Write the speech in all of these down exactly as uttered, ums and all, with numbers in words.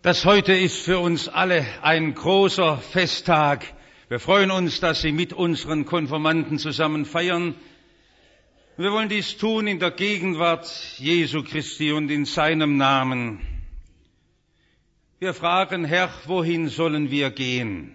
Das heute ist für uns alle ein großer Festtag. Wir freuen uns, dass Sie mit unseren Konfirmanden zusammen feiern. Wir wollen dies tun in der Gegenwart Jesu Christi und in seinem Namen. Wir fragen, Herr, wohin sollen wir gehen?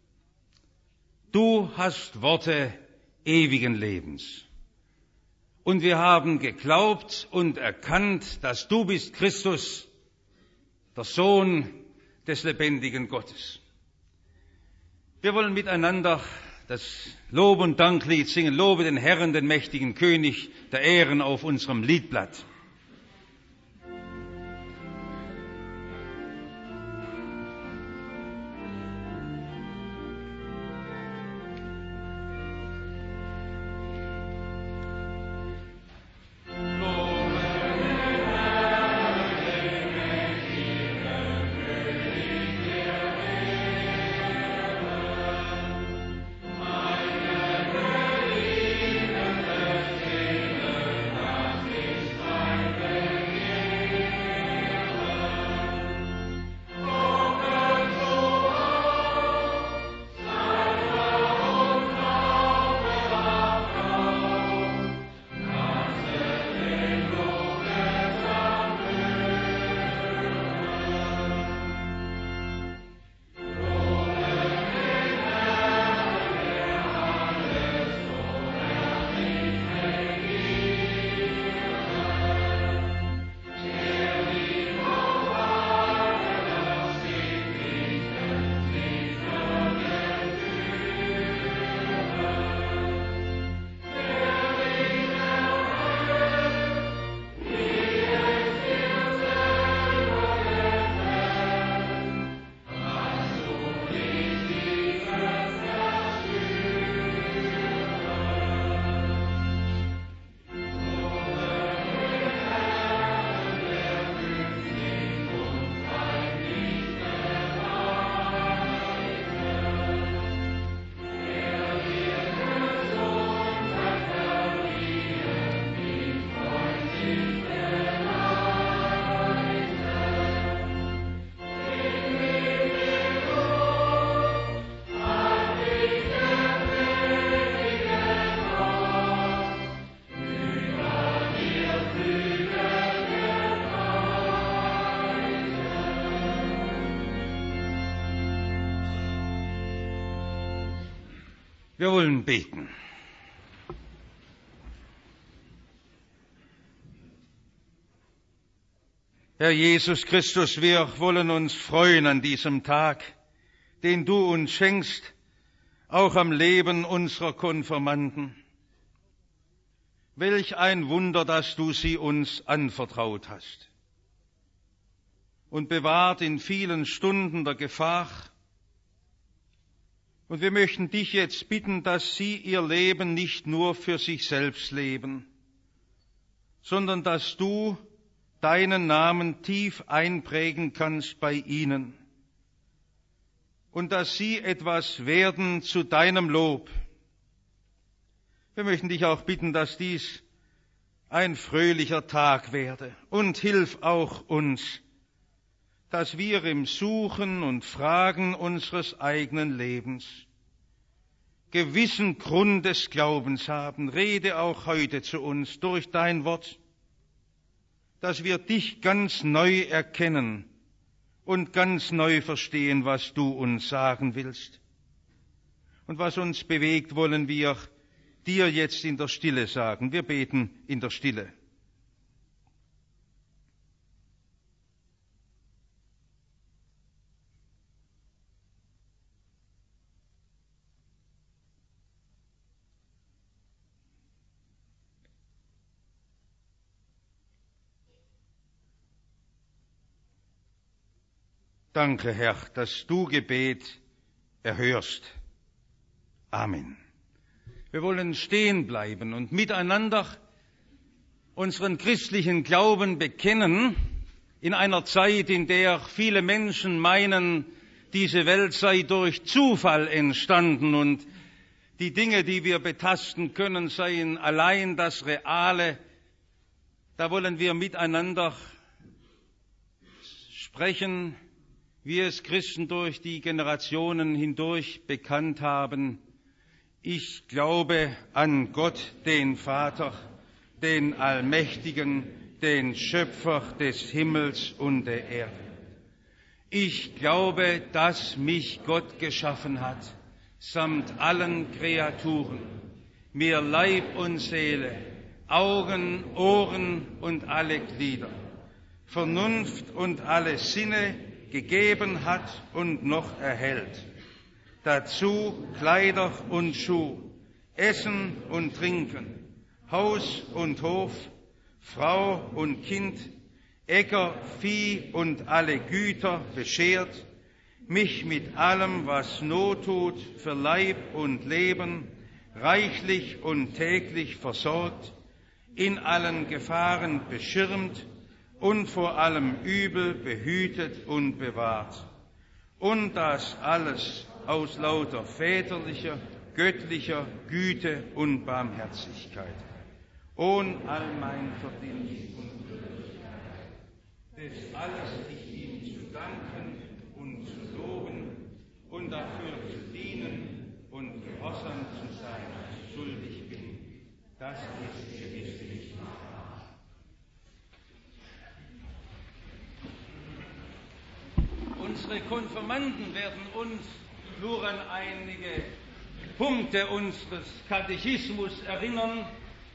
Du hast Worte ewigen Lebens. Und wir haben geglaubt und erkannt, dass du bist Christus, der Sohn des lebendigen Gottes. Wir wollen miteinander das Lob- und Danklied singen. Lobe den Herrn, den mächtigen König der Ehren auf unserem Liedblatt. Wir wollen beten. Herr Jesus Christus, wir wollen uns freuen an diesem Tag, den du uns schenkst, auch am Leben unserer Konfirmanden. Welch ein Wunder, dass du sie uns anvertraut hast und bewahrt in vielen Stunden der Gefahr. Und wir möchten dich jetzt bitten, dass sie ihr Leben nicht nur für sich selbst leben, sondern dass du deinen Namen tief einprägen kannst bei ihnen und dass sie etwas werden zu deinem Lob. Wir möchten dich auch bitten, dass dies ein fröhlicher Tag werde und hilf auch uns, dass wir im Suchen und Fragen unseres eigenen Lebens gewissen Grund des Glaubens haben. Rede auch heute zu uns durch dein Wort, dass wir dich ganz neu erkennen und ganz neu verstehen, was du uns sagen willst. Und was uns bewegt, wollen wir dir jetzt in der Stille sagen. Wir beten in der Stille. Danke, Herr, dass du Gebet erhörst. Amen. Wir wollen stehen bleiben und miteinander unseren christlichen Glauben bekennen in einer Zeit, in der viele Menschen meinen, diese Welt sei durch Zufall entstanden und die Dinge, die wir betasten können, seien allein das Reale. Da wollen wir miteinander sprechen wie es Christen durch die Generationen hindurch bekannt haben: Ich glaube an Gott, den Vater, den Allmächtigen, den Schöpfer des Himmels und der Erde. Ich glaube, dass mich Gott geschaffen hat, samt allen Kreaturen, mir Leib und Seele, Augen, Ohren und alle Glieder, Vernunft und alle Sinne gegeben hat und noch erhält. Dazu Kleider und Schuh, Essen und Trinken, Haus und Hof, Frau und Kind, Äcker, Vieh und alle Güter beschert, mich mit allem, was Not tut, für Leib und Leben, reichlich und täglich versorgt, in allen Gefahren beschirmt und vor allem Übel behütet und bewahrt. Und das alles aus lauter väterlicher, göttlicher Güte und Barmherzigkeit, ohne all mein Verdienst und Würdigkeit. Das alles ich ihm zu danken und zu loben und dafür zu dienen und gehorsam zu sein, schuldig bin. Das ist gewisslich. Unsere Konfirmanden werden uns nur an einige Punkte unseres Katechismus erinnern.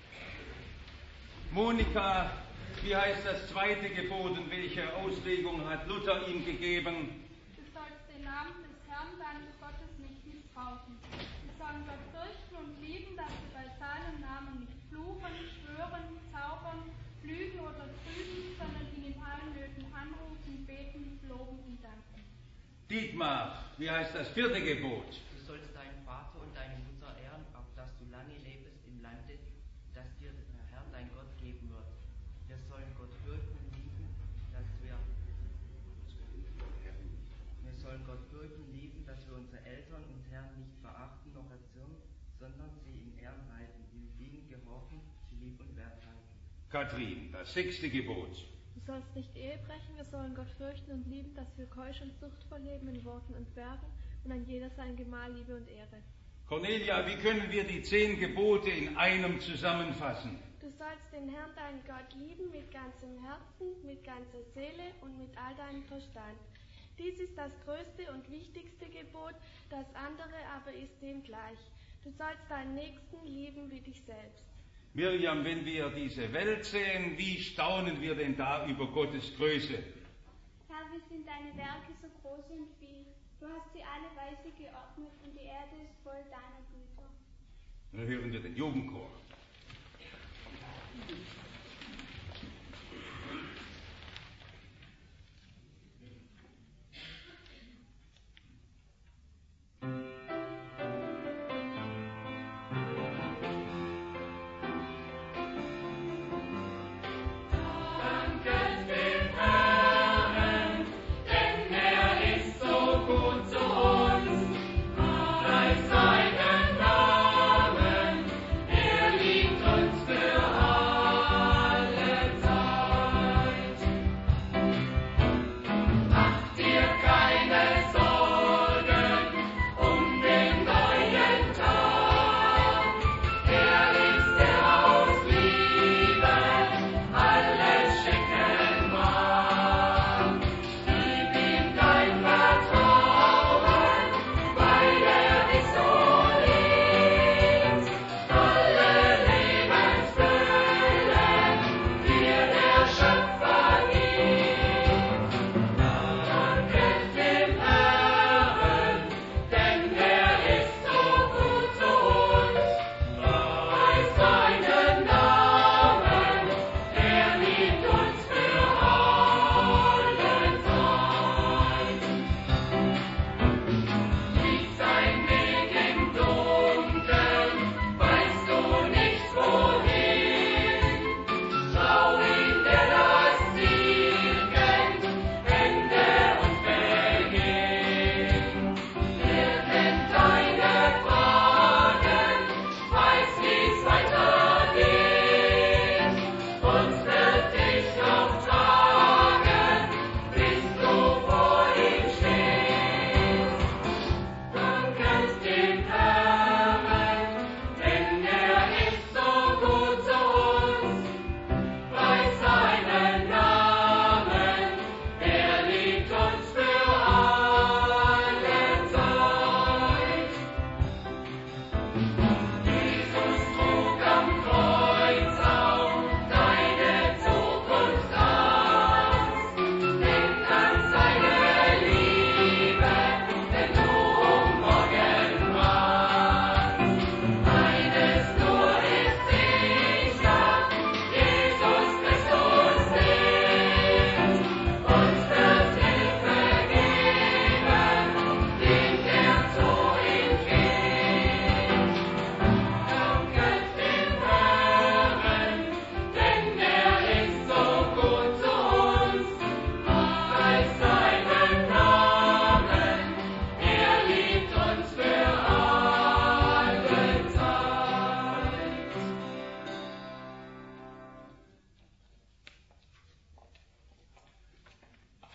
Monika, wie heißt das zweite Gebot und welche Auslegung hat Luther ihm gegeben? Du sollst den Namen des Herrn, deines Gottes, nicht missbrauchen. Wir sollen Gott fürchten und lieben, dass wir bei seinem Namen nicht fluchen, schwören, zaubern, lügen oder trügen, sondern ihn in allen Nöten anrufen, beten, loben und danken. Dietmar, wie heißt das vierte Gebot? Du sollst deinen Vater und deine Mutter ehren, auf dass du lange lebst im Lande, das dir der Herr dein Gott geben wird. Wir sollen Gott fürchten und lieben, dass wir, wir sollen Gott fürchten und lieben, dass wir unsere Eltern und Herren nicht verachten noch erzürnen, sondern sie in Ehren halten, ihnen gehorchen, sie lieb und wert halten. Kathrin, das sechste Gebot. Du sollst nicht Ehe brechen, wir sollen Gott fürchten und lieben, dass wir keusch und zuchtvoll leben in Worten und Werken und an jeder sein Gemahl Liebe und Ehre. Cornelia, wie können wir die zehn Gebote in einem zusammenfassen? Du sollst den Herrn, deinen Gott, lieben mit ganzem Herzen, mit ganzer Seele und mit all deinem Verstand. Dies ist das größte und wichtigste Gebot, das andere aber ist dem gleich. Du sollst deinen Nächsten lieben wie dich selbst. Miriam, wenn wir diese Welt sehen, wie staunen wir denn da über Gottes Größe? Herr, wie sind deine Werke so groß und viel? Du hast sie alle weise geordnet und die Erde ist voll deiner Güter. Dann hören wir den Jugendchor. Seinen Namen, er liebt uns für alle.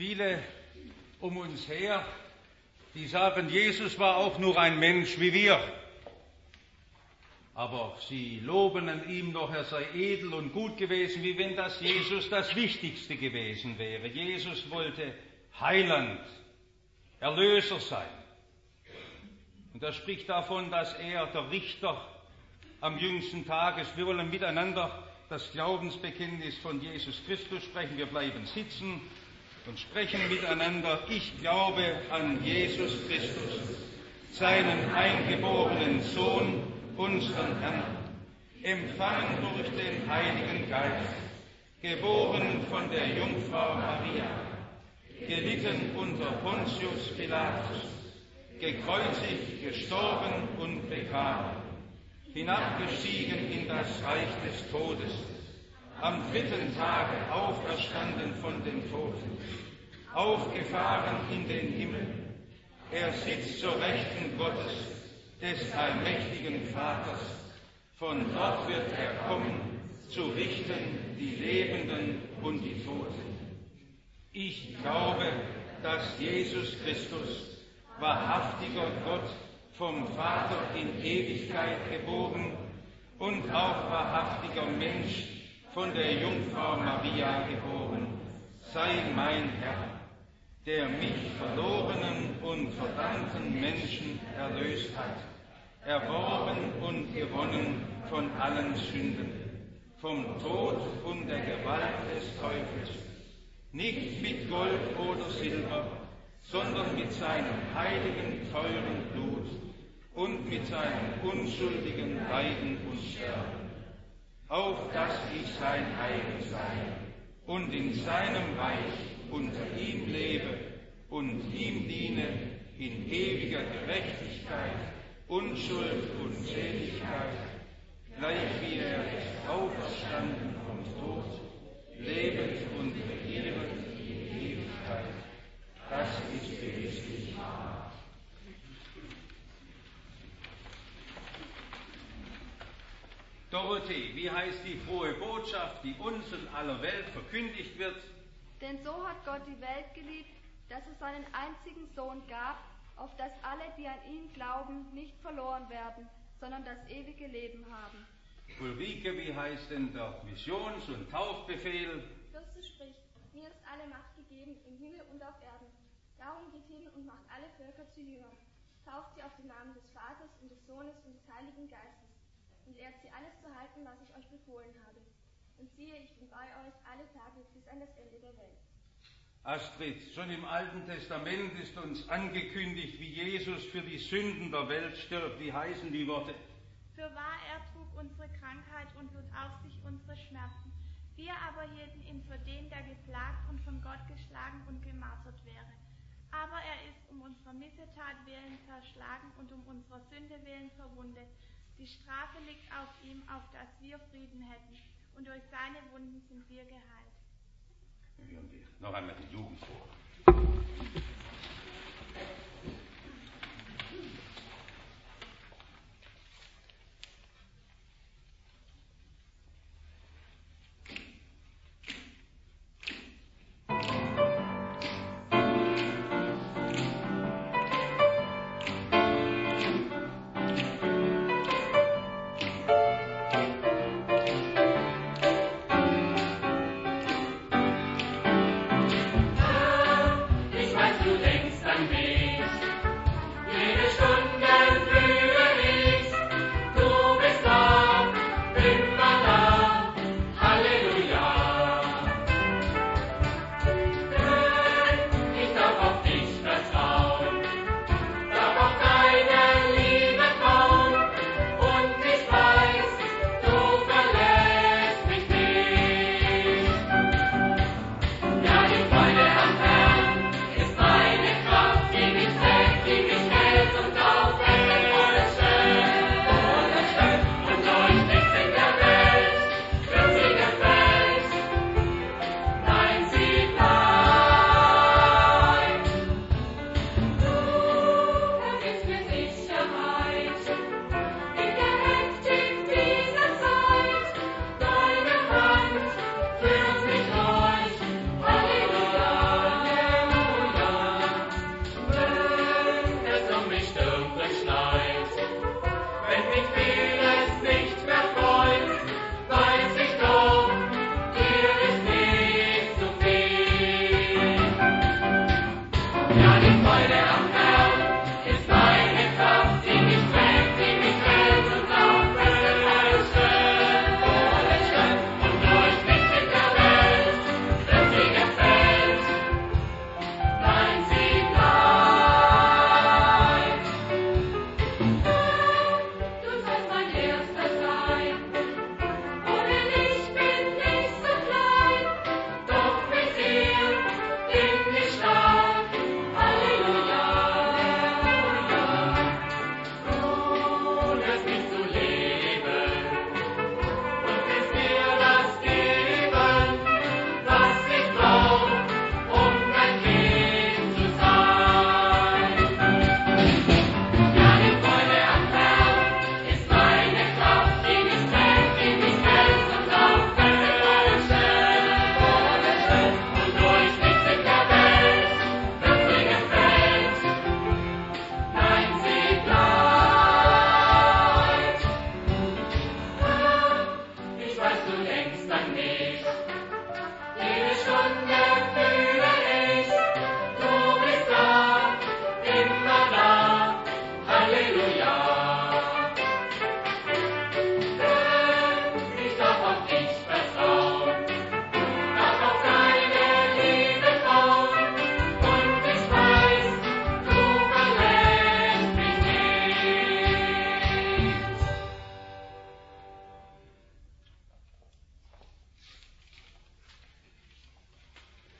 Viele um uns her, die sagen, Jesus war auch nur ein Mensch wie wir. Aber sie loben an ihm noch, er sei edel und gut gewesen, wie wenn das Jesus das Wichtigste gewesen wäre. Jesus wollte Heiland, Erlöser sein. Und er spricht davon, dass er der Richter am jüngsten Tag ist. Wir wollen miteinander das Glaubensbekenntnis von Jesus Christus sprechen. Wir bleiben sitzen und sprechen miteinander. Ich glaube an Jesus Christus, seinen eingeborenen Sohn, unseren Herrn, empfangen durch den Heiligen Geist, geboren von der Jungfrau Maria, gelitten unter Pontius Pilatus, gekreuzigt, gestorben und begraben, hinabgestiegen in das Reich des Todes, am dritten Tage auferstanden von den Toten, aufgefahren in den Himmel. Er sitzt zur Rechten Gottes, des allmächtigen Vaters. Von dort wird er kommen, zu richten die Lebenden und die Toten. Ich glaube, dass Jesus Christus, wahrhaftiger Gott, vom Vater in Ewigkeit geboren und auch wahrhaftiger Mensch, von der Jungfrau Maria geboren, sei mein Herr, der mich verlorenen und verdammten Menschen erlöst hat, erworben und gewonnen von allen Sünden, vom Tod und der Gewalt des Teufels, nicht mit Gold oder Silber, sondern mit seinem heiligen, teuren Blut und mit seinem unschuldigen Leiden und Sterben, auf dass ich sein eigen sei und in seinem Reich unter ihm lebe und ihm diene in ewiger Gerechtigkeit, Unschuld und Seligkeit, gleich wie er ist auferstanden vom Tod, lebend und regierend in Ewigkeit. Das ist gewisslich wahr. Dorothee, wie heißt die frohe Botschaft, die uns in aller Welt verkündigt wird? Denn so hat Gott die Welt geliebt, dass es seinen einzigen Sohn gab, auf dass alle, die an ihn glauben, nicht verloren werden, sondern das ewige Leben haben. Ulrike, wie heißt denn der Missions- und Taufbefehl? Christus spricht, mir ist alle Macht gegeben im Himmel und auf Erden. Darum geht hin und macht alle Völker zu Jüngern. Tauft sie auf den Namen des Vaters und des Sohnes und des Heiligen Geistes und lehrt sie alles zu halten, was ich euch befohlen habe. Und siehe, ich bin bei euch alle Tage bis an das Ende der Welt. Astrid, schon im Alten Testament ist uns angekündigt, wie Jesus für die Sünden der Welt stirbt. Wie heißen die Worte? Fürwahr, er trug unsere Krankheit und lud auf sich unsere Schmerzen. Wir aber hielten ihn für den, der geplagt und von Gott geschlagen und gemartert wäre. Aber er ist um unserer Missetat willen zerschlagen und um unserer Sünde willen verwundet. Die Strafe liegt auf ihm, auf dass wir Frieden hätten. Und durch seine Wunden sind wir geheilt. Hören wir noch einmal die Jugend vor. Ich weiß, du denkst an mich.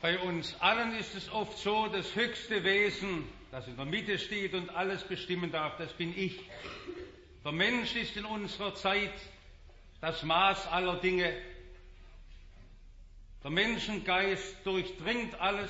Bei uns allen ist es oft so, das höchste Wesen, das in der Mitte steht und alles bestimmen darf, das bin ich. Der Mensch ist in unserer Zeit das Maß aller Dinge. Der Menschengeist durchdringt alles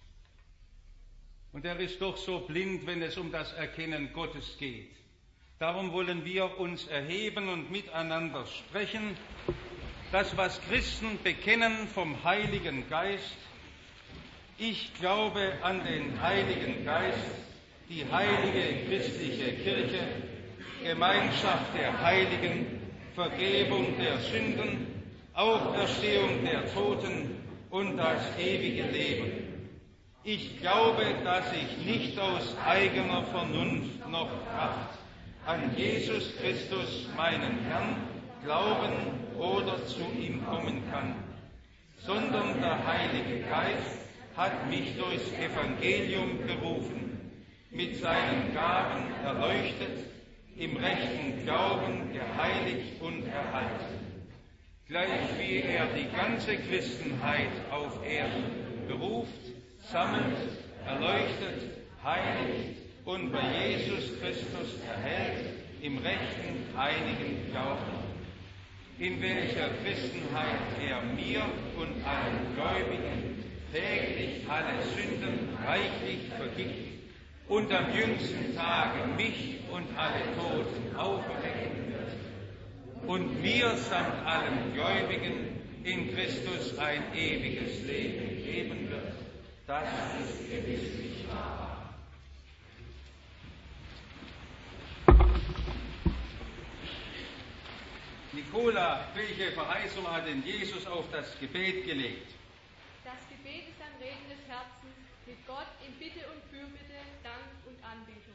und er ist doch so blind, wenn es um das Erkennen Gottes geht. Darum wollen wir uns erheben und miteinander sprechen. Das, was Christen bekennen vom Heiligen Geist. Ich glaube an den Heiligen Geist, die heilige christliche Kirche, Gemeinschaft der Heiligen, Vergebung der Sünden, Auferstehung der Toten und das ewige Leben. Ich glaube, dass ich nicht aus eigener Vernunft noch Kraft an Jesus Christus, meinen Herrn, glauben oder zu ihm kommen kann, sondern der Heilige Geist hat mich durchs Evangelium gerufen, mit seinen Gaben erleuchtet, im rechten Glauben geheiligt und erhalten. Gleich wie er die ganze Christenheit auf Erden beruft, sammelt, erleuchtet, heiligt und bei Jesus Christus erhält, im rechten, einigen Glauben, in welcher Christenheit er mir und allen Gläubigen täglich alle Sünden reichlich vergibt und am jüngsten Tage mich und alle Toten auferwecken wird und mir samt allen Gläubigen in Christus ein ewiges Leben geben wird. Das ist gewisslich wahr. Nikola, welche Verheißung hat denn Jesus auf das Gebet gelegt? Das Gebet ist ein Reden des Herzens mit Gott in Bitte und Fürbitte, Dank und Anbetung.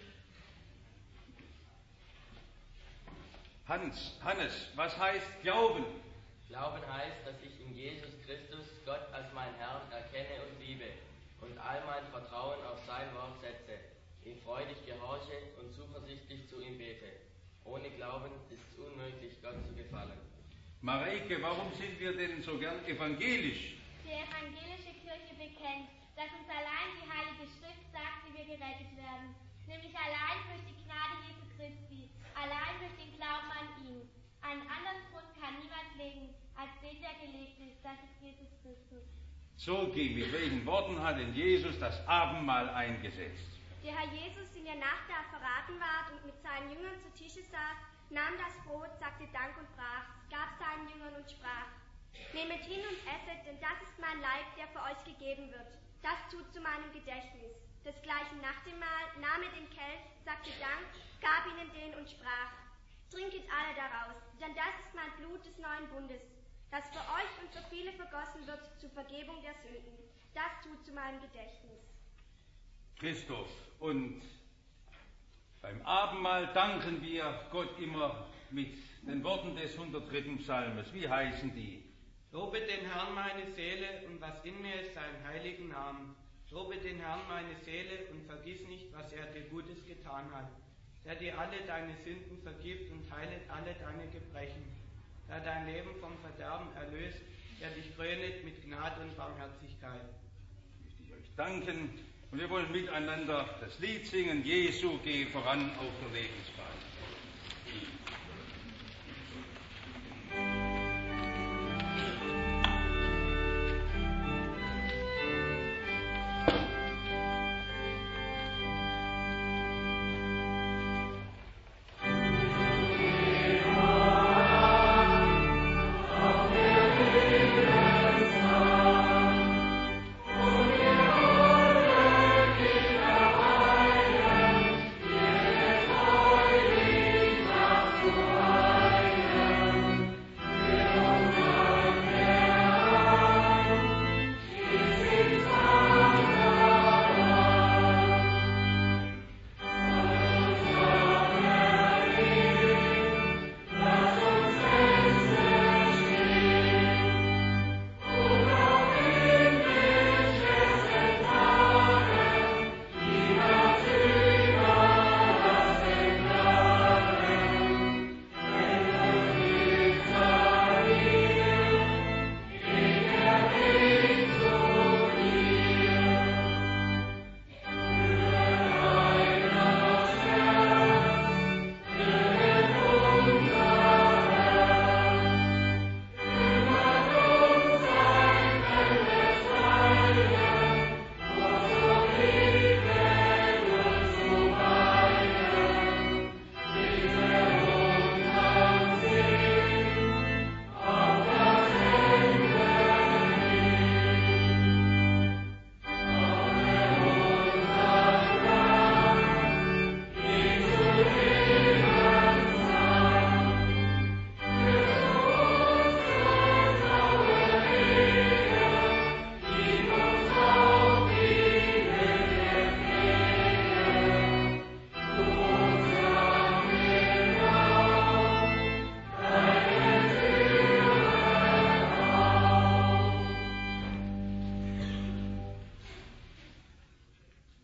Hans, Hannes, was heißt Glauben? Glauben heißt, dass ich in Jesus Christus Gott als meinen Herrn erkenne und liebe und all mein Vertrauen auf sein Wort setze, ihm freudig gehorche und zuversichtlich zu ihm bete. Ohne Glauben ist es unmöglich, Gott zu gefallen. Mareike, warum sind wir denn so gern evangelisch? Die evangelische Kirche bekennt, dass uns allein die Heilige Schrift sagt, wie wir gerettet werden, nämlich allein durch die Gnade Jesu Christi, allein durch den Glauben an ihn. Einen anderen Grund kann niemand legen, als den, der gelegt ist, das ist Jesus Christus. Sogi, mit welchen Worten hat denn Jesus das Abendmahl eingesetzt? Der Herr Jesus, den er nach der verraten ward und mit seinen Jüngern zu Tische saß, nahm das Brot, sagte Dank und brach, gab seinen Jüngern und sprach: Nehmet hin und esset, denn das ist mein Leib, der für euch gegeben wird. Das tut zu meinem Gedächtnis. Desgleichen nach dem Mahl nahm er den Kelch, sagte Dank, gab ihnen den und sprach: Trinket alle daraus, denn das ist mein Blut des neuen Bundes, das für euch und für viele vergossen wird zur Vergebung der Sünden. Das tut zu meinem Gedächtnis. Christoph, und beim Abendmahl danken wir Gott immer mit den Worten des hundertdritten Psalmes. Wie heißen die? Lobe den Herrn meine Seele und was in mir ist, seinen heiligen Namen. Lobe den Herrn meine Seele und vergiss nicht, was er dir Gutes getan hat. Der dir alle deine Sünden vergibt und heilet alle deine Gebrechen. Der dein Leben vom Verderben erlöst, der dich krönet mit Gnade und Barmherzigkeit. Ich möchte euch danken und wir wollen miteinander das Lied singen: Jesu, geh voran auf der Lebensbahn. Thank you.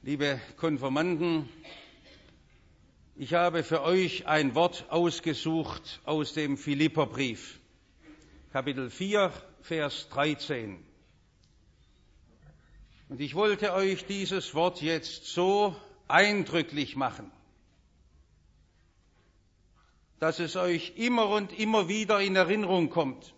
Liebe Konfirmanden, ich habe für euch ein Wort ausgesucht aus dem Philipperbrief, Kapitel vier, Vers dreizehn. Und ich wollte euch dieses Wort jetzt so eindrücklich machen, dass es euch immer und immer wieder in Erinnerung kommt.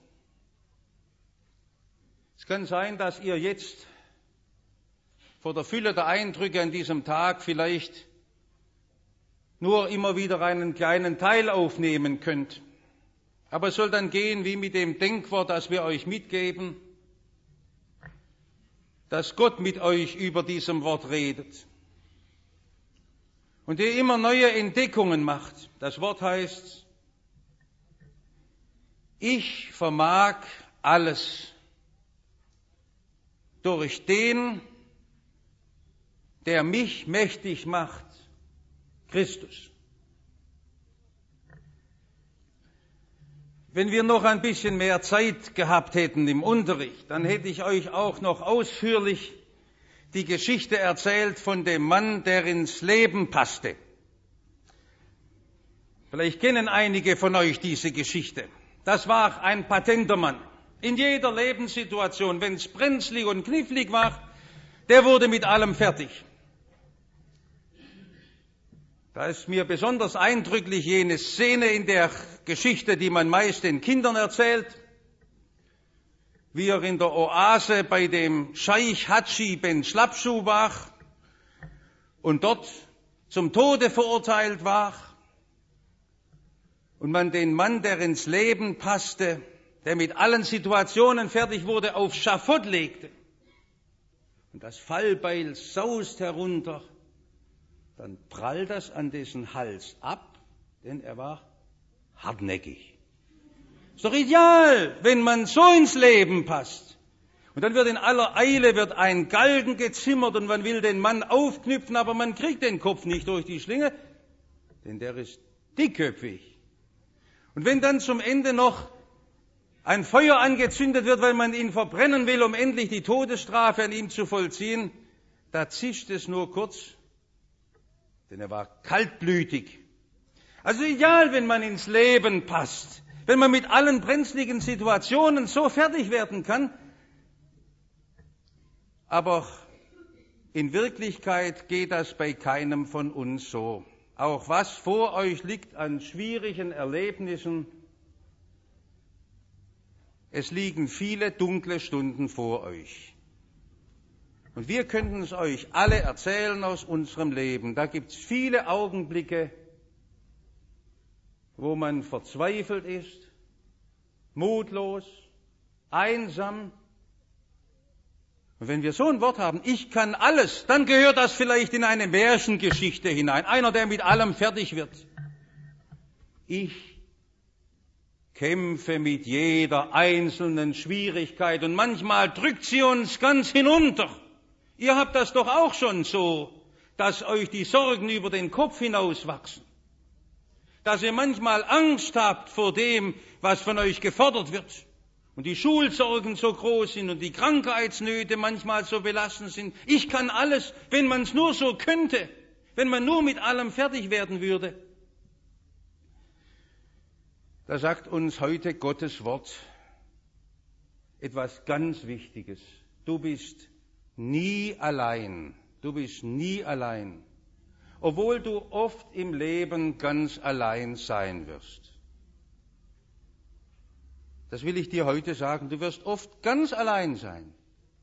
Es kann sein, dass ihr jetzt vor der Fülle der Eindrücke an diesem Tag vielleicht nur immer wieder einen kleinen Teil aufnehmen könnt. Aber es soll dann gehen wie mit dem Denkwort, das wir euch mitgeben, dass Gott mit euch über diesem Wort redet und ihr immer neue Entdeckungen macht. Das Wort heißt, ich vermag alles durch den, der mich mächtig macht, Christus. Wenn wir noch ein bisschen mehr Zeit gehabt hätten im Unterricht, dann hätte ich euch auch noch ausführlich die Geschichte erzählt von dem Mann, der ins Leben passte. Vielleicht kennen einige von euch diese Geschichte. Das war ein patenter Mann. In jeder Lebenssituation, wenn es brenzlig und knifflig war, der wurde mit allem fertig. Da ist mir besonders eindrücklich jene Szene in der Geschichte, die man meist den Kindern erzählt, wie er in der Oase bei dem Scheich Hadschi ben Schlappschuh war und dort zum Tode verurteilt war und man den Mann, der ins Leben passte, der mit allen Situationen fertig wurde, aufs Schafott legte. Und das Fallbeil saust herunter, dann prallt das an dessen Hals ab, denn er war hartnäckig. Ist doch ideal, wenn man so ins Leben passt. Und dann wird in aller Eile wird ein Galgen gezimmert und man will den Mann aufknüpfen, aber man kriegt den Kopf nicht durch die Schlinge, denn der ist dickköpfig. Und wenn dann zum Ende noch ein Feuer angezündet wird, weil man ihn verbrennen will, um endlich die Todesstrafe an ihm zu vollziehen, da zischt es nur kurz, denn er war kaltblütig. Also ideal, wenn man ins Leben passt, wenn man mit allen brenzligen Situationen so fertig werden kann. Aber in Wirklichkeit geht das bei keinem von uns so. Auch was vor euch liegt an schwierigen Erlebnissen, es liegen viele dunkle Stunden vor euch. Und wir könnten es euch alle erzählen aus unserem Leben. Da gibt es viele Augenblicke, wo man verzweifelt ist, mutlos, einsam. Und wenn wir so ein Wort haben, ich kann alles, dann gehört das vielleicht in eine Märchengeschichte hinein. Einer, der mit allem fertig wird. Ich kämpfe mit jeder einzelnen Schwierigkeit und manchmal drückt sie uns ganz hinunter. Ihr habt das doch auch schon so, dass euch die Sorgen über den Kopf hinauswachsen. Dass ihr manchmal Angst habt vor dem, was von euch gefordert wird. Und die Schulsorgen so groß sind und die Krankheitsnöte manchmal so belastend sind. Ich kann alles, wenn man es nur so könnte, wenn man nur mit allem fertig werden würde. Da sagt uns heute Gottes Wort etwas ganz Wichtiges. Du bist nie allein. Du bist nie allein. Obwohl du oft im Leben ganz allein sein wirst. Das will ich dir heute sagen. Du wirst oft ganz allein sein.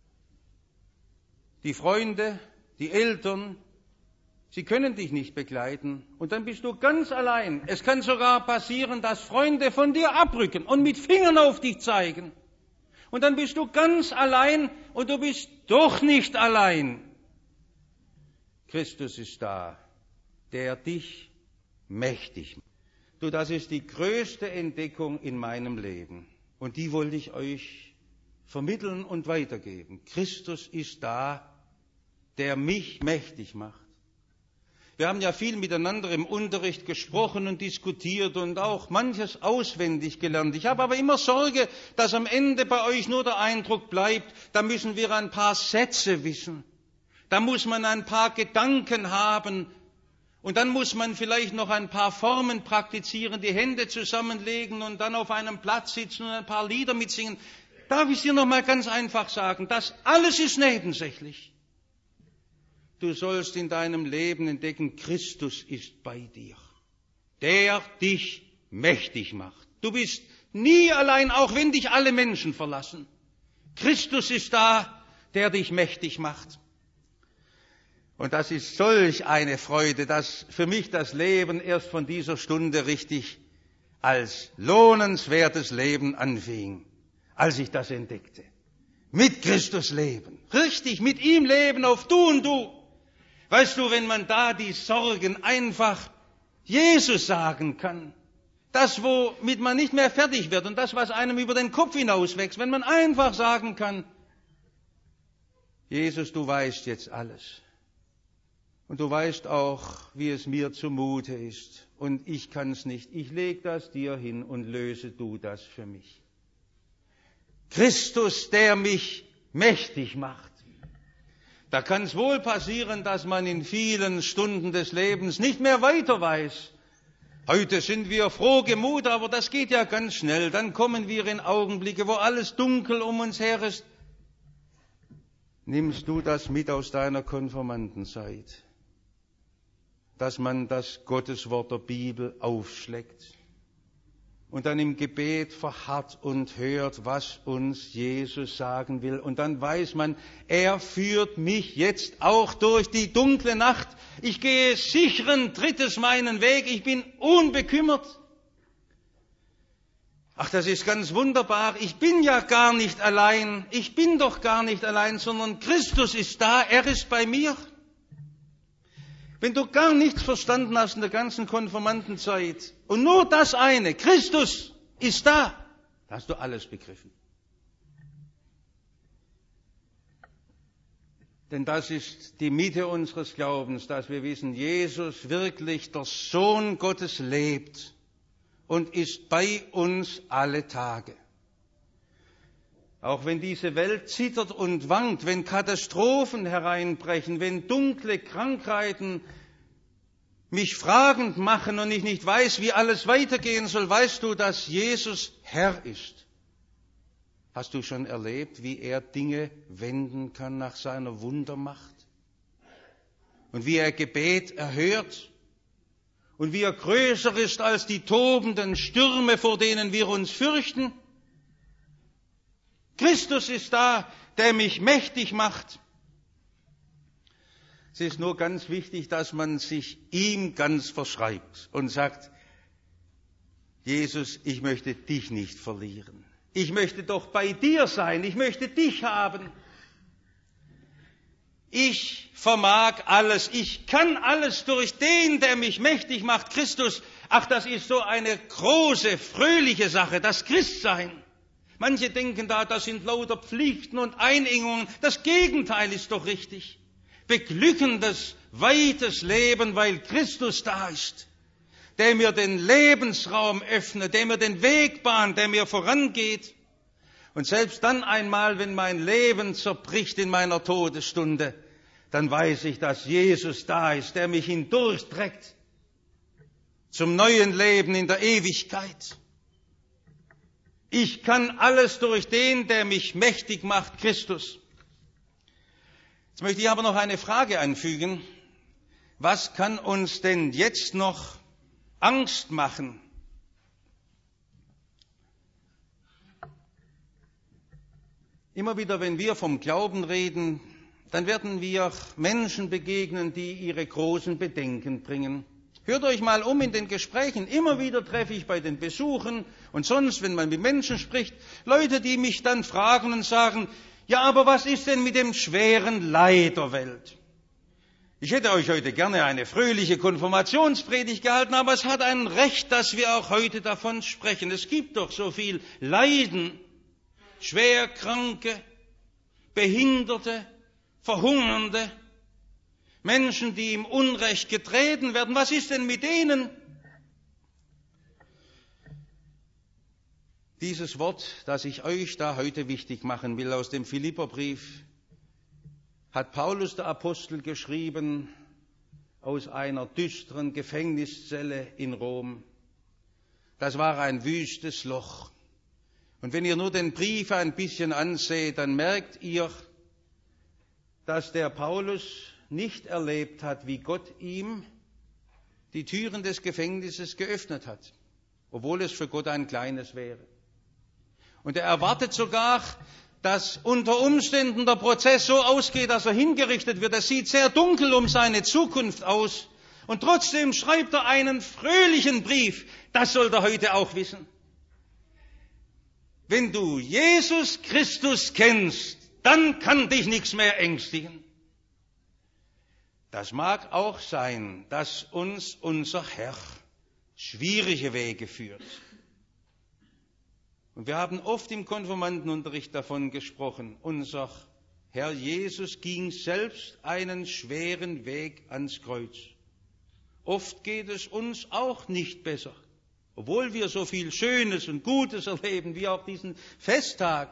Die Freunde, die Eltern, sie können dich nicht begleiten. Und dann bist du ganz allein. Es kann sogar passieren, dass Freunde von dir abrücken und mit Fingern auf dich zeigen. Und dann bist du ganz allein und du bist doch nicht allein. Christus ist da, der dich mächtig macht. Du, das ist die größte Entdeckung in meinem Leben. Und die wollte ich euch vermitteln und weitergeben. Christus ist da, der mich mächtig macht. Wir haben ja viel miteinander im Unterricht gesprochen und diskutiert und auch manches auswendig gelernt. Ich habe aber immer Sorge, dass am Ende bei euch nur der Eindruck bleibt, da müssen wir ein paar Sätze wissen. Da muss man ein paar Gedanken haben und dann muss man vielleicht noch ein paar Formen praktizieren, die Hände zusammenlegen und dann auf einem Platz sitzen und ein paar Lieder mitsingen. Darf ich dir noch mal ganz einfach sagen, das alles ist nebensächlich. Du sollst in deinem Leben entdecken, Christus ist bei dir, der dich mächtig macht. Du bist nie allein, auch wenn dich alle Menschen verlassen. Christus ist da, der dich mächtig macht. Und das ist solch eine Freude, dass für mich das Leben erst von dieser Stunde richtig als lohnenswertes Leben anfing, als ich das entdeckte. Mit Christus leben, richtig, mit ihm leben auf Du und Du. Weißt du, wenn man da die Sorgen einfach Jesus sagen kann, das, womit man nicht mehr fertig wird und das, was einem über den Kopf hinauswächst, wenn man einfach sagen kann, Jesus, du weißt jetzt alles. Und du weißt auch, wie es mir zumute ist. Und ich kann es nicht. Ich lege das dir hin und löse du das für mich. Christus, der mich mächtig macht. Da kann es wohl passieren, dass man in vielen Stunden des Lebens nicht mehr weiter weiß. Heute sind wir frohgemut, aber das geht ja ganz schnell. Dann kommen wir in Augenblicke, wo alles dunkel um uns her ist. Nimmst du das mit aus deiner Konfirmandenzeit, dass man das Gotteswort der Bibel aufschlägt und dann im Gebet verharrt und hört, was uns Jesus sagen will. Und dann weiß man, er führt mich jetzt auch durch die dunkle Nacht. Ich gehe sicheren Trittes meinen Weg, ich bin unbekümmert. Ach, das ist ganz wunderbar. Ich bin ja gar nicht allein. Ich bin doch gar nicht allein, sondern Christus ist da, er ist bei mir. Wenn du gar nichts verstanden hast in der ganzen Konfirmandenzeit und nur das eine, Christus ist da, da hast du alles begriffen. Denn das ist die Mitte unseres Glaubens, dass wir wissen, Jesus wirklich, der Sohn Gottes, lebt und ist bei uns alle Tage. Auch wenn diese Welt zittert und wankt, wenn Katastrophen hereinbrechen, wenn dunkle Krankheiten mich fragend machen und ich nicht weiß, wie alles weitergehen soll, weißt du, dass Jesus Herr ist. Hast du schon erlebt, wie er Dinge wenden kann nach seiner Wundermacht? Und wie er Gebet erhört? Und wie er größer ist als die tobenden Stürme, vor denen wir uns fürchten? Christus ist da, der mich mächtig macht. Es ist nur ganz wichtig, dass man sich ihm ganz verschreibt und sagt, Jesus, ich möchte dich nicht verlieren. Ich möchte doch bei dir sein, ich möchte dich haben. Ich vermag alles, ich kann alles durch den, der mich mächtig macht, Christus. Ach, das ist so eine große, fröhliche Sache, das Christsein. Manche denken da, das sind lauter Pflichten und Einengungen. Das Gegenteil ist doch richtig. Beglückendes, weites Leben, weil Christus da ist, der mir den Lebensraum öffnet, der mir den Weg bahnt, der mir vorangeht. Und selbst dann einmal, wenn mein Leben zerbricht in meiner Todesstunde, dann weiß ich, dass Jesus da ist, der mich hindurchträgt zum neuen Leben in der Ewigkeit. Ich kann alles durch den, der mich mächtig macht, Christus. Jetzt möchte ich aber noch eine Frage anfügen. Was kann uns denn jetzt noch Angst machen? Immer wieder, wenn wir vom Glauben reden, dann werden wir Menschen begegnen, die ihre großen Bedenken bringen. Hört euch mal um in den Gesprächen. Immer wieder treffe ich bei den Besuchen und sonst, wenn man mit Menschen spricht, Leute, die mich dann fragen und sagen, ja, aber was ist denn mit dem schweren Leid der Welt? Ich hätte euch heute gerne eine fröhliche Konfirmationspredigt gehalten, aber es hat ein Recht, dass wir auch heute davon sprechen. Es gibt doch so viel Leiden, Schwerkranke, Behinderte, Verhungernde, Menschen, die im Unrecht getreten werden. Was ist denn mit denen? Dieses Wort, das ich euch da heute wichtig machen will aus dem Philipperbrief, hat Paulus der Apostel geschrieben aus einer düsteren Gefängniszelle in Rom. Das war ein wüstes Loch. Und wenn ihr nur den Brief ein bisschen anseht, dann merkt ihr, dass der Paulus nicht erlebt hat, wie Gott ihm die Türen des Gefängnisses geöffnet hat, obwohl es für Gott ein kleines wäre. Und er erwartet sogar, dass unter Umständen der Prozess so ausgeht, dass er hingerichtet wird. Es sieht sehr dunkel um seine Zukunft aus. Und trotzdem schreibt er einen fröhlichen Brief. Das sollt ihr heute auch wissen. Wenn du Jesus Christus kennst, dann kann dich nichts mehr ängstigen. Das mag auch sein, dass uns unser Herr schwierige Wege führt. Und wir haben oft im Konfirmandenunterricht davon gesprochen. Unser Herr Jesus ging selbst einen schweren Weg ans Kreuz. Oft geht es uns auch nicht besser, obwohl wir so viel Schönes und Gutes erleben, wie auch diesen Festtag.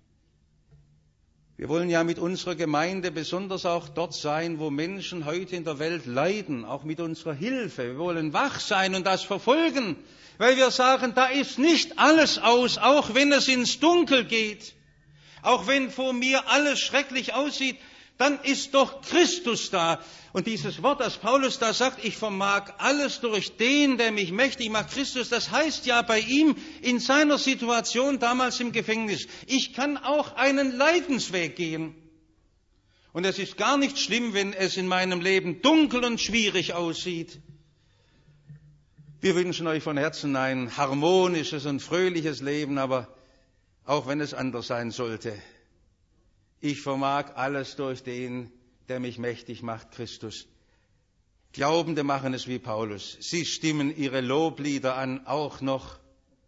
Wir wollen ja mit unserer Gemeinde besonders auch dort sein, wo Menschen heute in der Welt leiden, auch mit unserer Hilfe. Wir wollen wach sein und das verfolgen, weil wir sagen, da ist nicht alles aus, auch wenn es ins Dunkel geht, auch wenn vor mir alles schrecklich aussieht, dann ist doch Christus da. Und dieses Wort, das Paulus da sagt, ich vermag alles durch den, der mich mächtig macht, Christus, das heißt ja bei ihm in seiner Situation damals im Gefängnis, ich kann auch einen Leidensweg gehen. Und es ist gar nicht schlimm, wenn es in meinem Leben dunkel und schwierig aussieht. Wir wünschen euch von Herzen ein harmonisches und fröhliches Leben, aber auch wenn es anders sein sollte, ich vermag alles durch den, der mich mächtig macht, Christus. Glaubende machen es wie Paulus. Sie stimmen ihre Loblieder an, auch noch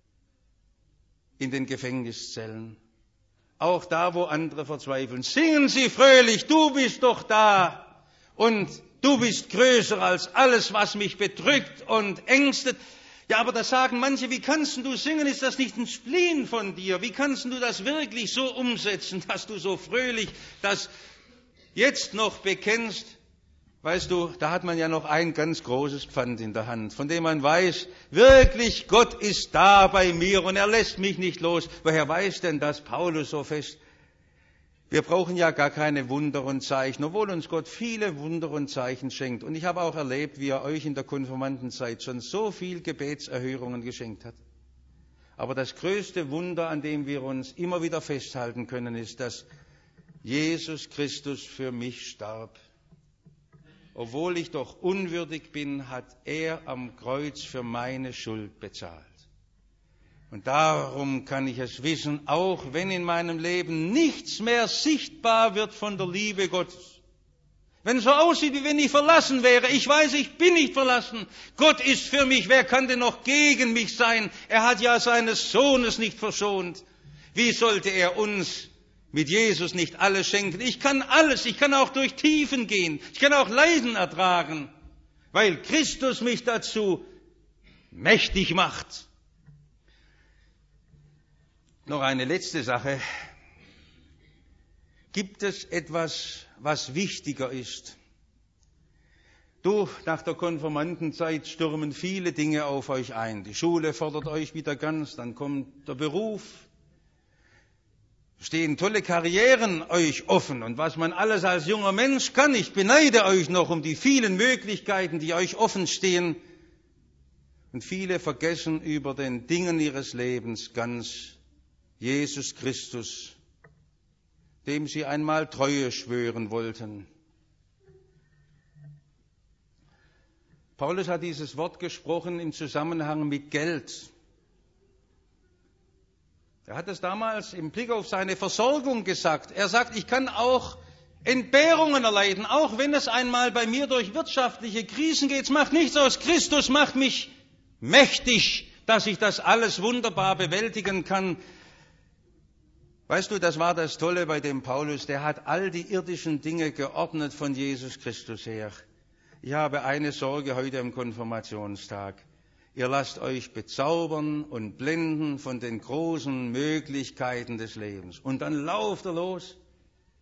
in den Gefängniszellen. Auch da, wo andere verzweifeln. Singen Sie fröhlich, du bist doch da und du bist größer als alles, was mich bedrückt und ängstet. Ja, aber da sagen manche, wie kannst du singen? Ist das nicht ein Spleen von dir? Wie kannst du das wirklich so umsetzen, dass du so fröhlich das jetzt noch bekennst? Weißt du, da hat man ja noch ein ganz großes Pfand in der Hand, von dem man weiß, wirklich, Gott ist da bei mir und er lässt mich nicht los. Woher weiß denn das Paulus so fest? Wir brauchen ja gar keine Wunder und Zeichen, obwohl uns Gott viele Wunder und Zeichen schenkt. Und ich habe auch erlebt, wie er euch in der Konfirmandenzeit schon so viel Gebetserhörungen geschenkt hat. Aber das größte Wunder, an dem wir uns immer wieder festhalten können, ist, dass Jesus Christus für mich starb. Obwohl ich doch unwürdig bin, hat er am Kreuz für meine Schuld bezahlt. Und darum kann ich es wissen, auch wenn in meinem Leben nichts mehr sichtbar wird von der Liebe Gottes. Wenn es so aussieht, wie wenn ich verlassen wäre. Ich weiß, ich bin nicht verlassen. Gott ist für mich. Wer kann denn noch gegen mich sein? Er hat ja seines Sohnes nicht verschont. Wie sollte er uns mit Jesus nicht alles schenken? Ich kann alles. Ich kann auch durch Tiefen gehen. Ich kann auch Leiden ertragen, weil Christus mich dazu mächtig macht. Noch eine letzte Sache. Gibt es etwas, was wichtiger ist? Du, nach der Konfirmandenzeit stürmen viele Dinge auf euch ein. Die Schule fordert euch wieder ganz, dann kommt der Beruf. Stehen tolle Karrieren euch offen und was man alles als junger Mensch kann. Ich beneide euch noch um die vielen Möglichkeiten, die euch offen stehen. Und viele vergessen über den Dingen ihres Lebens ganz Jesus Christus, dem sie einmal Treue schwören wollten. Paulus hat dieses Wort gesprochen im Zusammenhang mit Geld. Er hat es damals im Blick auf seine Versorgung gesagt. Er sagt, ich kann auch Entbehrungen erleiden, auch wenn es einmal bei mir durch wirtschaftliche Krisen geht. Es macht nichts aus. Christus macht mich mächtig, dass ich das alles wunderbar bewältigen kann. Weißt du, das war das Tolle bei dem Paulus, der hat all die irdischen Dinge geordnet von Jesus Christus her. Ich habe eine Sorge heute am Konfirmationstag. Ihr lasst euch bezaubern und blenden von den großen Möglichkeiten des Lebens. Und dann lauft er los.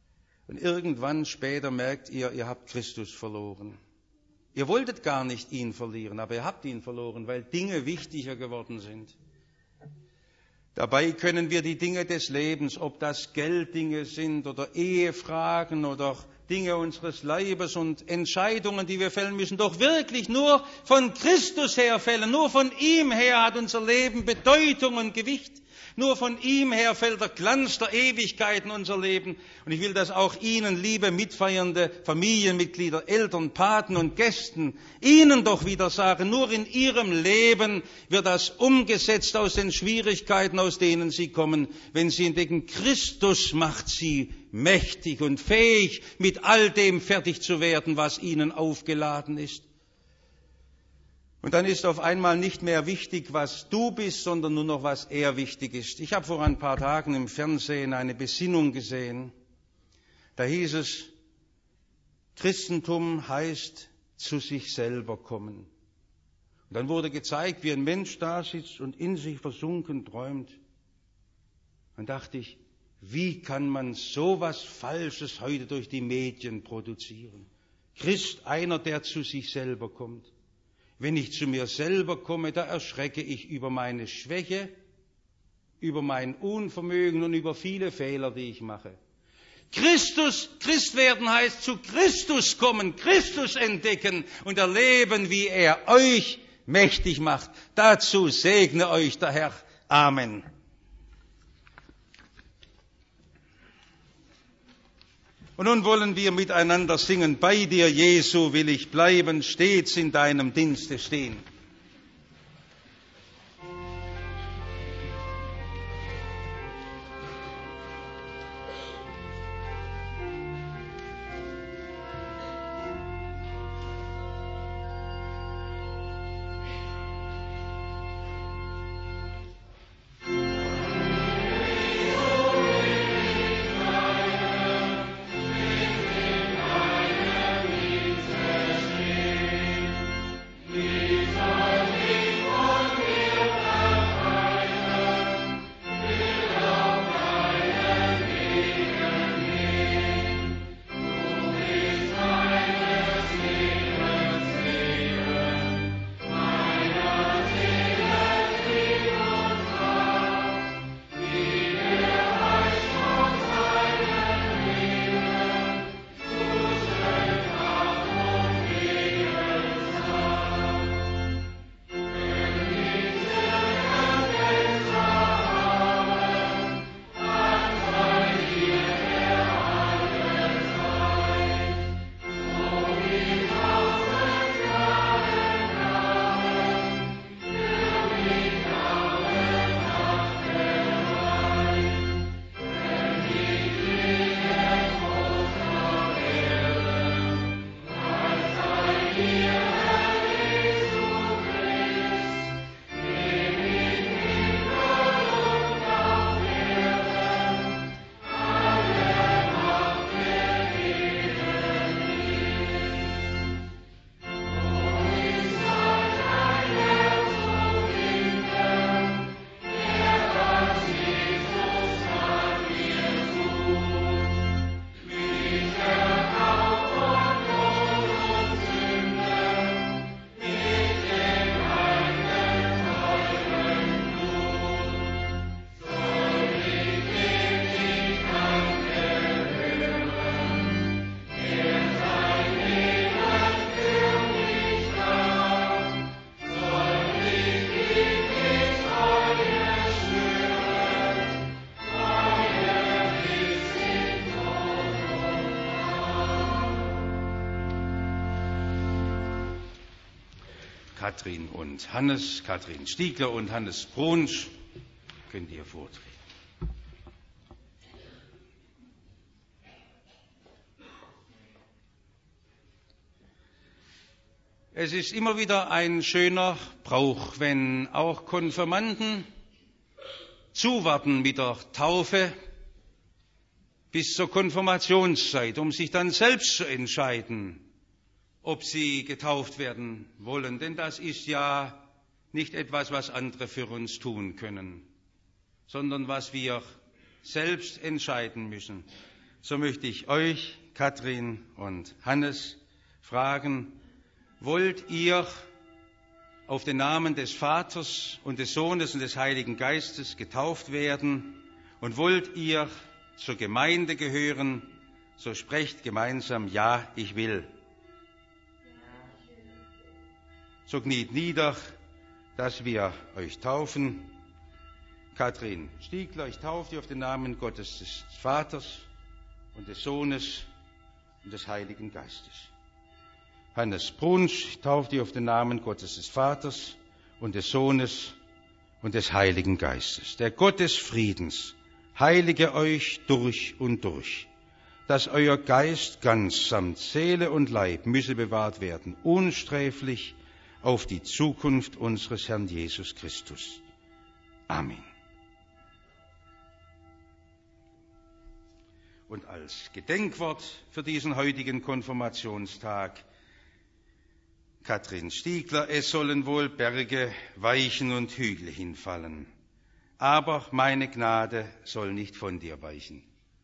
Und irgendwann später merkt ihr, ihr habt Christus verloren. Ihr wolltet gar nicht ihn verlieren, aber ihr habt ihn verloren, weil Dinge wichtiger geworden sind. Dabei können wir die Dinge des Lebens, ob das Gelddinge sind oder Ehefragen oder Dinge unseres Leibes und Entscheidungen, die wir fällen müssen, doch wirklich nur von Christus her fällen. Nur von ihm her hat unser Leben Bedeutung und Gewicht. Nur von ihm her fällt der Glanz der Ewigkeit in unser Leben. Und ich will das auch Ihnen, liebe mitfeiernde Familienmitglieder, Eltern, Paten und Gästen, Ihnen doch wieder sagen, nur in Ihrem Leben wird das umgesetzt aus den Schwierigkeiten, aus denen Sie kommen. Wenn Sie entdecken, Christus macht Sie mächtig und fähig, mit all dem fertig zu werden, was Ihnen aufgeladen ist. Und dann ist auf einmal nicht mehr wichtig, was du bist, sondern nur noch, was er wichtig ist. Ich habe vor ein paar Tagen im Fernsehen eine Besinnung gesehen. Da hieß es, Christentum heißt zu sich selber kommen. Und dann wurde gezeigt, wie ein Mensch da sitzt und in sich versunken träumt. Dann dachte ich, wie kann man so was Falsches heute durch die Medien produzieren? Christ, einer, der zu sich selber kommt. Wenn ich zu mir selber komme, da erschrecke ich über meine Schwäche, über mein Unvermögen und über viele Fehler, die ich mache. Christus, Christ werden heißt zu Christus kommen, Christus entdecken und erleben, wie er euch mächtig macht. Dazu segne euch der Herr. Amen. Und nun wollen wir miteinander singen, bei dir, Jesu, will ich bleiben, stets in deinem Dienste stehen. Katrin und Hannes, Katrin Stiegler und Hannes Brunsch, könnt ihr vortreten. Es ist immer wieder ein schöner Brauch, wenn auch Konfirmanden zuwarten mit der Taufe bis zur Konfirmationszeit, um sich dann selbst zu entscheiden, ob sie getauft werden wollen. Denn das ist ja nicht etwas, was andere für uns tun können, sondern was wir selbst entscheiden müssen. so möchte ich euch, Kathrin und Hannes, fragen, wollt ihr auf den Namen des Vaters und des Sohnes und des Heiligen Geistes getauft werden und wollt ihr zur Gemeinde gehören, so sprecht gemeinsam, ja, ich will. So kniet nieder, dass wir euch taufen. Kathrin Stiegler, ich taufe dich auf den Namen Gottes des Vaters und des Sohnes und des Heiligen Geistes. Hannes Brunsch, ich taufe dich auf den Namen Gottes des Vaters und des Sohnes und des Heiligen Geistes. Der Gott des Friedens heilige euch durch und durch, dass euer Geist ganz samt Seele und Leib müsse bewahrt werden, unsträflich auf die Zukunft unseres Herrn Jesus Christus. Amen. Und als Gedenkwort für diesen heutigen Konfirmationstag Kathrin Stiegler, es sollen wohl Berge weichen und Hügel hinfallen, aber meine Gnade soll nicht von dir weichen.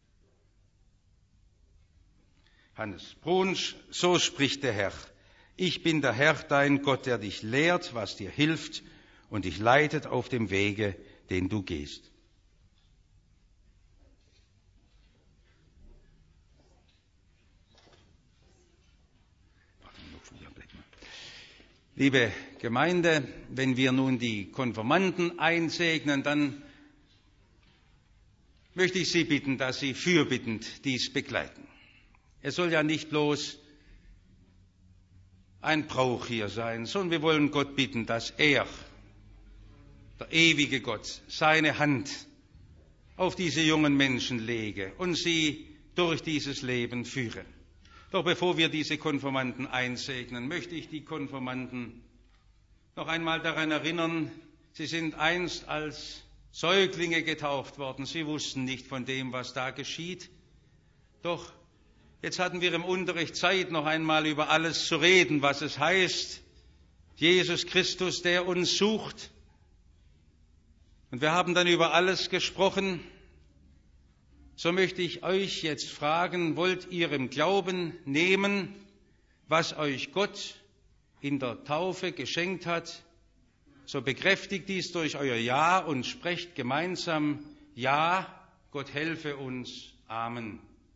Hannes Brunsch, so spricht der Herr, ich bin der Herr, dein Gott, der dich lehrt, was dir hilft und dich leitet auf dem Wege, den du gehst. Liebe Gemeinde, wenn wir nun die Konfirmanden einsegnen, dann möchte ich Sie bitten, dass Sie fürbittend dies begleiten. Es soll ja nicht bloß ein Brauch hier sein, sondern wir wollen Gott bitten, dass er, der ewige Gott, seine Hand auf diese jungen Menschen lege und sie durch dieses Leben führe. Doch bevor wir diese Konfirmanden einsegnen, möchte ich die Konfirmanden noch einmal daran erinnern, sie sind einst als Säuglinge getauft worden. Sie wussten nicht von dem, was da geschieht. Doch jetzt hatten wir im Unterricht Zeit, noch einmal über alles zu reden, was es heißt, Jesus Christus, der uns sucht. Und wir haben dann über alles gesprochen. So möchte ich euch jetzt fragen, wollt ihr im Glauben nehmen, was euch Gott in der Taufe geschenkt hat? So bekräftigt dies durch euer Ja und sprecht gemeinsam, ja, Gott helfe uns. Amen.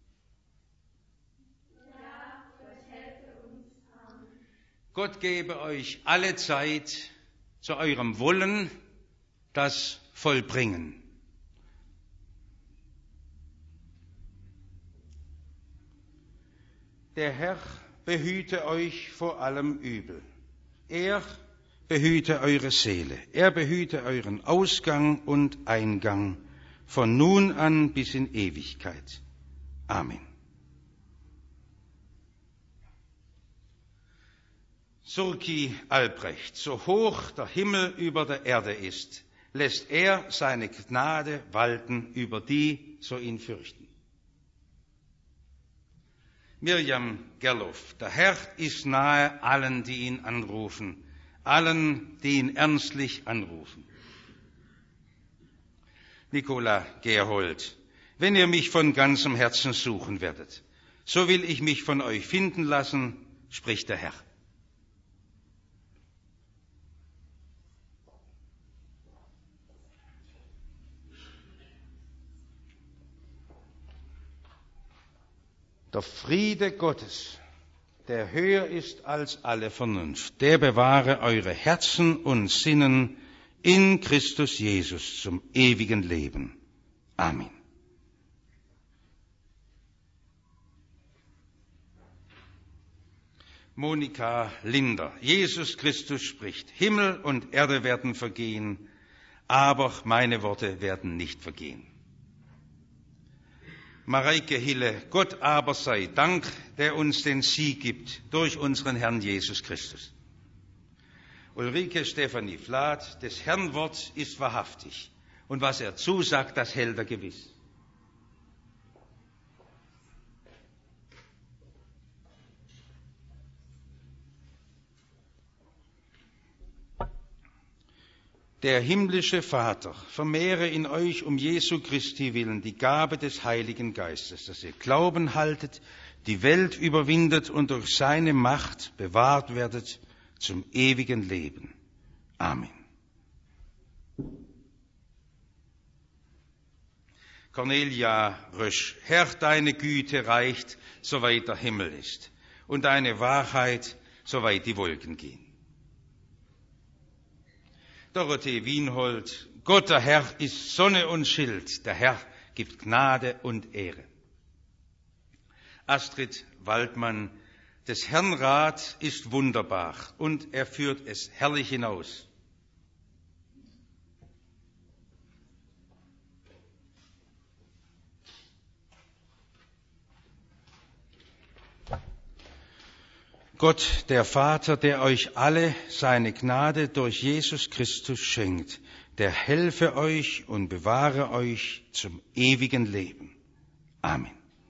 Ja, Gott helfe uns. Amen. Gott gebe euch alle Zeit zu eurem Wollen das Vollbringen. Der Herr behüte euch vor allem Übel. Er behüte eure Seele. Er behüte euren Ausgang und Eingang von nun an bis in Ewigkeit. Amen. Surki Albrecht, so hoch der Himmel über der Erde ist, lässt er seine Gnade walten über die, so ihn fürchten. Mirjam Gerloff, der Herr ist nahe allen, die ihn anrufen, allen, die ihn ernstlich anrufen. Nicola Gerhold, wenn ihr mich von ganzem Herzen suchen werdet, so will ich mich von euch finden lassen, spricht der Herr. Der Friede Gottes, der höher ist als alle Vernunft, der bewahre eure Herzen und Sinnen in Christus Jesus zum ewigen Leben. Amen. Monika Linder, Jesus Christus spricht, Himmel und Erde werden vergehen, aber meine Worte werden nicht vergehen. Mareike Hille, Gott aber sei Dank, der uns den Sieg gibt durch unseren Herrn Jesus Christus. Ulrike Stefanie Flath, des Herrn Wort ist wahrhaftig und was er zusagt, das hält er gewiss. Der himmlische Vater vermehre in euch um Jesu Christi willen die Gabe des Heiligen Geistes, dass ihr Glauben haltet, die Welt überwindet und durch seine Macht bewahrt werdet zum ewigen Leben. Amen. Cornelia Rösch, Herr, deine Güte reicht, soweit der Himmel ist, und deine Wahrheit, soweit die Wolken gehen. Dorothee Wienhold, Gott der Herr ist Sonne und Schild, der Herr gibt Gnade und Ehre. Astrid Waldmann, des Herrn Rat ist wunderbar und er führt es herrlich hinaus. Gott, der Vater, der euch alle seine Gnade durch Jesus Christus schenkt, der helfe euch und bewahre euch zum ewigen Leben. Amen.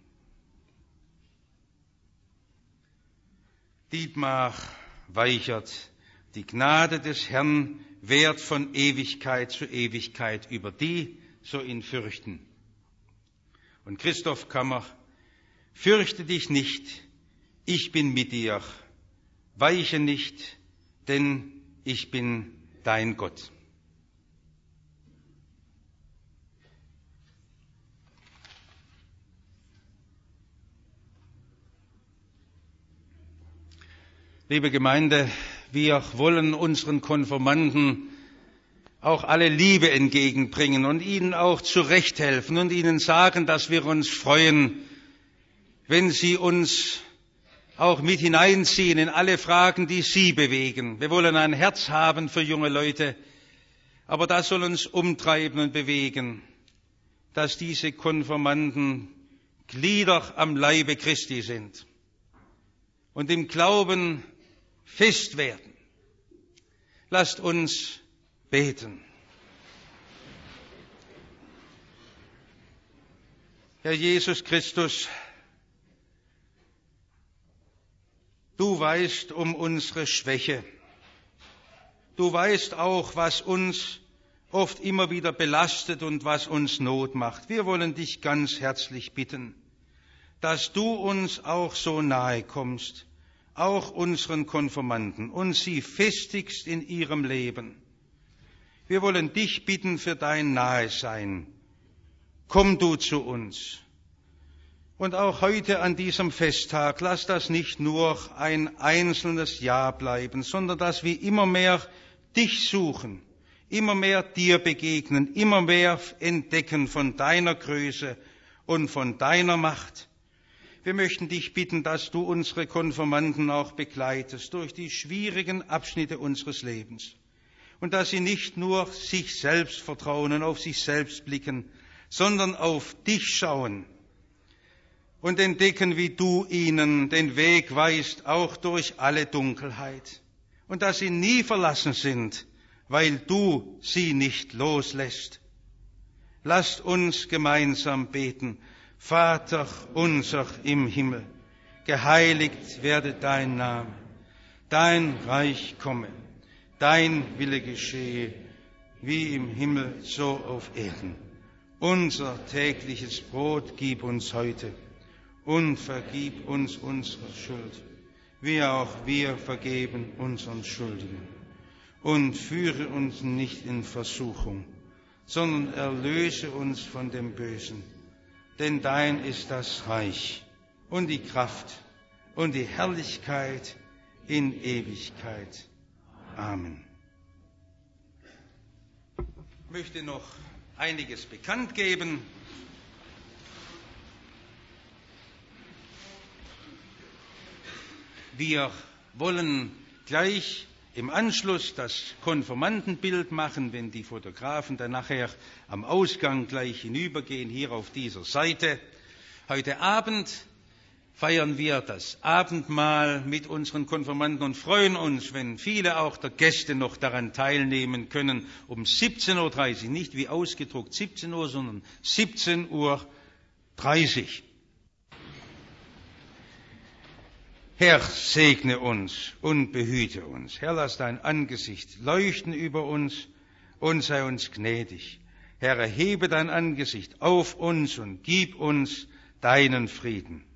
Dietmar Weichert, die Gnade des Herrn währt von Ewigkeit zu Ewigkeit über die, so ihn fürchten. Und Christoph Kammer, fürchte dich nicht, ich bin mit dir, weiche nicht, denn ich bin dein Gott. Liebe Gemeinde, wir wollen unseren Konfirmanden auch alle Liebe entgegenbringen und ihnen auch zurechthelfen und ihnen sagen, dass wir uns freuen, wenn sie uns auch mit hineinziehen in alle Fragen, die sie bewegen. Wir wollen ein Herz haben für junge Leute, aber das soll uns umtreiben und bewegen, dass diese Konfirmanden Glieder am Leibe Christi sind und im Glauben fest werden. Lasst uns beten. Herr Jesus Christus, du weißt um unsere Schwäche. Du weißt auch, was uns oft immer wieder belastet und was uns Not macht. Wir wollen dich ganz herzlich bitten, dass du uns auch so nahe kommst, auch unseren Konfirmanden, und sie festigst in ihrem Leben. Wir wollen dich bitten für dein Nahesein. Komm du zu uns. Und auch heute an diesem Festtag, lass das nicht nur ein einzelnes Jahr bleiben, sondern dass wir immer mehr dich suchen, immer mehr dir begegnen, immer mehr entdecken von deiner Größe und von deiner Macht. Wir möchten dich bitten, dass du unsere Konfirmanden auch begleitest durch die schwierigen Abschnitte unseres Lebens und dass sie nicht nur sich selbst vertrauen und auf sich selbst blicken, sondern auf dich schauen und entdecken, wie du ihnen den Weg weist, auch durch alle Dunkelheit. Und dass sie nie verlassen sind, weil du sie nicht loslässt. Lasst uns gemeinsam beten. Vater unser im Himmel, geheiligt werde dein Name. Dein Reich komme, dein Wille geschehe, wie im Himmel so auf Erden. Unser tägliches Brot gib uns heute. Und vergib uns unsere Schuld, wie auch wir vergeben unseren Schuldigen. Und führe uns nicht in Versuchung, sondern erlöse uns von dem Bösen. Denn dein ist das Reich und die Kraft und die Herrlichkeit in Ewigkeit. Amen. Ich möchte noch einiges bekannt geben. Wir wollen gleich im Anschluss das Konfirmandenbild machen, wenn die Fotografen dann nachher am Ausgang gleich hinübergehen, hier auf dieser Seite. Heute Abend feiern wir das Abendmahl mit unseren Konfirmanden und freuen uns, wenn viele auch der Gäste noch daran teilnehmen können, um siebzehn Uhr dreißig, nicht wie ausgedruckt siebzehn Uhr, sondern siebzehn Uhr dreißig. Herr, segne uns und behüte uns. Herr, lass dein Angesicht leuchten über uns und sei uns gnädig. Herr, erhebe dein Angesicht auf uns und gib uns deinen Frieden.